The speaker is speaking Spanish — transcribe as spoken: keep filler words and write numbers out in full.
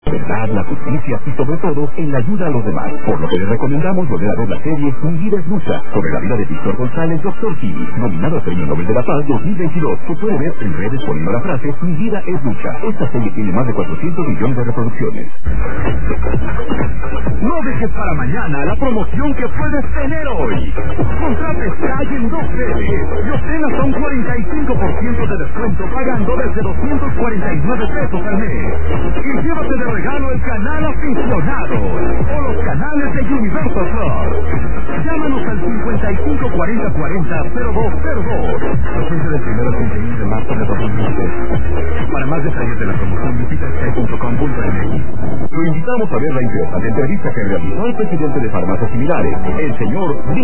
verdad, la justicia y sobre todo en la ayuda a los demás. Por lo que les recomendamos volver a ver la serie Mi vida es lucha, sobre la vida de Víctor González, doctor Simi, nominado al Premio Nobel de la Paz dos mil veintidós, que puede ver en redes poniendo la frase Mi vida es lucha. Esta serie tiene más de cuatrocientos millones de reproducciones. No dejes para mañana la promoción que puedes tener hoy. Contrate Sky en dos veces y obtén hasta un cuarenta y cinco por ciento de descuento pagando desde doscientos cuarenta y nueve pesos al mes. Y llévate de regalo el canal Aficionados o los canales de Universal Plus. Llámanos al cincuenta y cinco cuarenta cuarenta cero dos cero dos. Vigencia del primero al treinta y uno de marzo de dos mil veinte. Para más detalles de la promoción visita sky punto com punto m x. Lo invitamos a ver la interesante entrevista que realizó el presidente de Farmacias Similares, el señor